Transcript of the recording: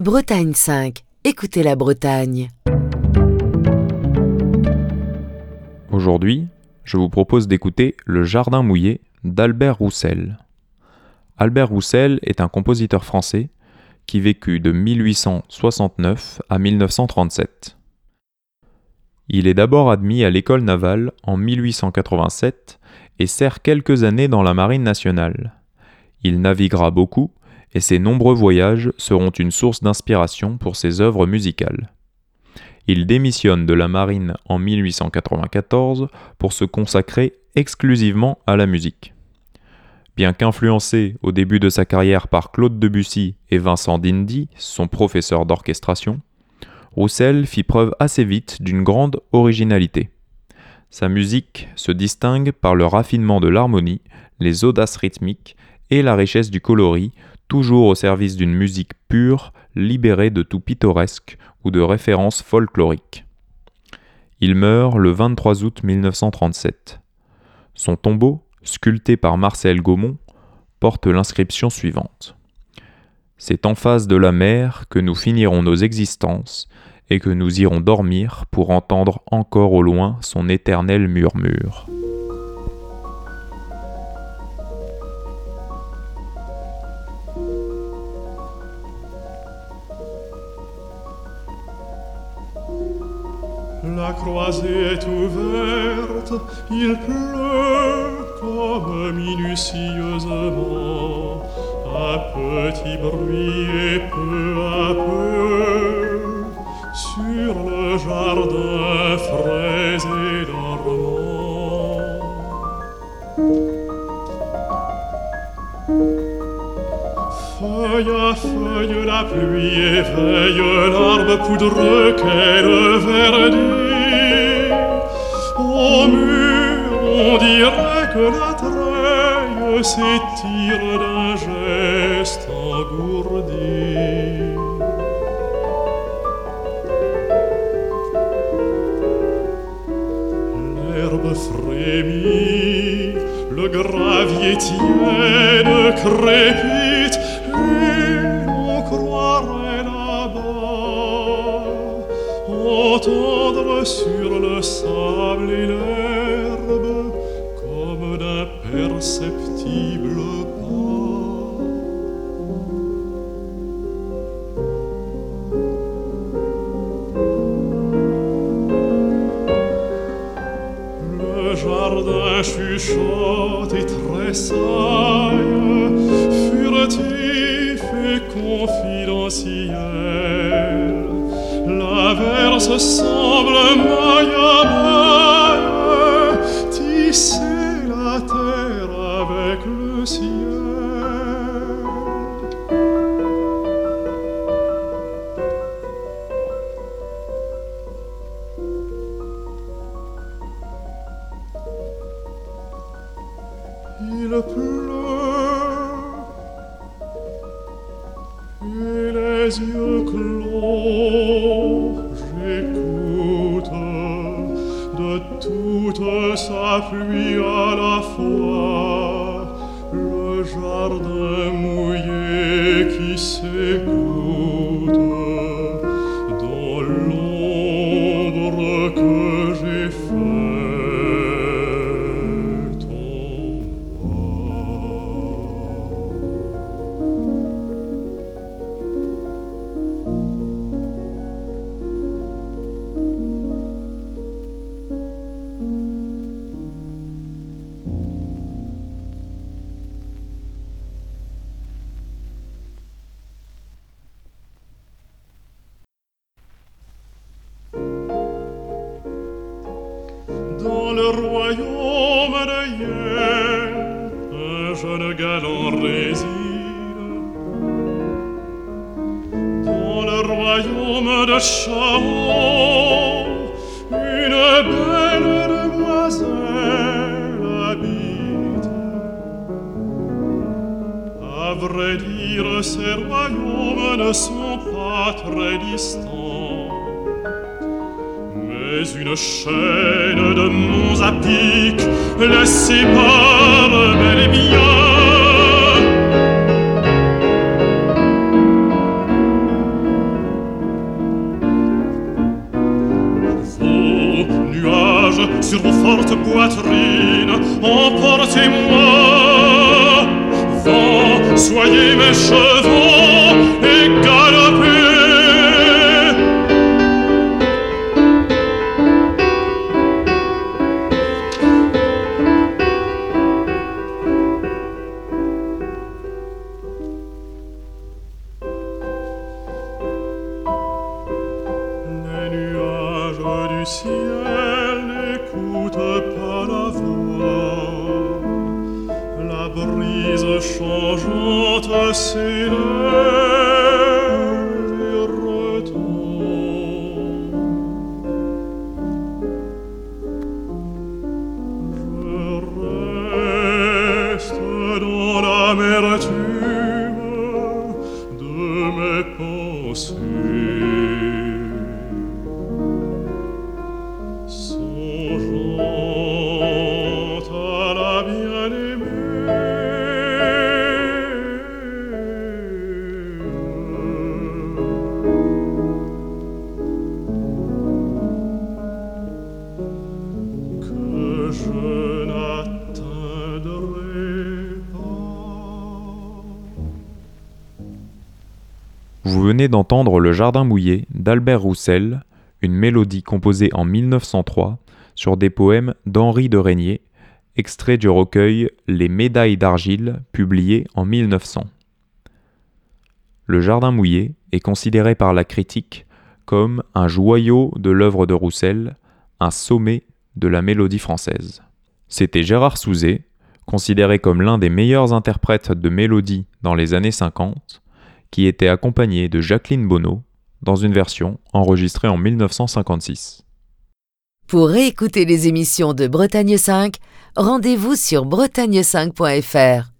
Bretagne 5, écoutez la Bretagne. Aujourd'hui, je vous propose d'écouter Le Jardin mouillé d'Albert Roussel. Albert Roussel est un compositeur français qui vécut de 1869 à 1937. Il est d'abord admis à l'école navale en 1887 et sert quelques années dans la marine nationale. Il naviguera beaucoup et ses nombreux voyages seront une source d'inspiration pour ses œuvres musicales. Il démissionne de la marine en 1894 pour se consacrer exclusivement à la musique. Bien qu'influencé au début de sa carrière par Claude Debussy et Vincent d'Indy, son professeur d'orchestration, Roussel fit preuve assez vite d'une grande originalité. Sa musique se distingue par le raffinement de l'harmonie, les audaces rythmiques et la richesse du coloris, toujours au service d'une musique pure, libérée de tout pittoresque ou de références folkloriques. Il meurt le 23 août 1937. Son tombeau, sculpté par Marcel Gaumont, porte l'inscription suivante. « C'est en face de la mer que nous finirons nos existences et que nous irons dormir pour entendre encore au loin son éternel murmure. » La croisée est ouverte, il pleut comme minutieusement, à petit bruit et peu à peu, sur le jardin frais et dormant. Feuille à feuille, la pluie éveille l'arbre poudreux qu'elle verdit. Au mur, on dirait que la treille s'étire d'un geste engourdi. L'herbe frémit, le gravier tiède crépite, et l'on croirait là-bas entendre sur le sable et l'herbe comme d'imperceptibles pas. Le jardin chuchote et tressaille, furtif et confidentiel. L'averse semble maille à maille tisser la terre avec le ciel. Il pleut et les yeux clos, j'écoute de toute sa pluie à la fois le jardin mouillé qui s'égoutte dans l'ombre que j'ai faite. Dans le royaume de Yen, un jeune galant réside. Dans le royaume de Charon, une belle demoiselle habite. À vrai dire, ces royaumes ne sont pas très distants. Mais une chaîne de monts à pic les sépare bel et bien. sur vos fortes poitrines, emportez-moi. Vent, soyez mes chevaux et galopez. Les nuages du ciel n'écoutent pas la voix, la brise changeante s'élève et retombe. Je reste dans l'amertume de mes pensées, songeant à la bien-aimée que je n'atteindrai pas. Vous venez d'entendre Le Jardin mouillé d'Albert Roussel, une mélodie composée en 1903 sur des poèmes d'Henri de Régnier, extrait du recueil Les Médailles d'argile, publié en 1900. Le Jardin mouillé est considéré par la critique comme un joyau de l'œuvre de Roussel, un sommet de la mélodie française. C'était Gérard Souzet, considéré comme l'un des meilleurs interprètes de mélodie dans les années 50, qui était accompagné de Jacqueline Bonneau dans une version enregistrée en 1956. Pour réécouter les émissions de Bretagne 5, rendez-vous sur bretagne5.fr.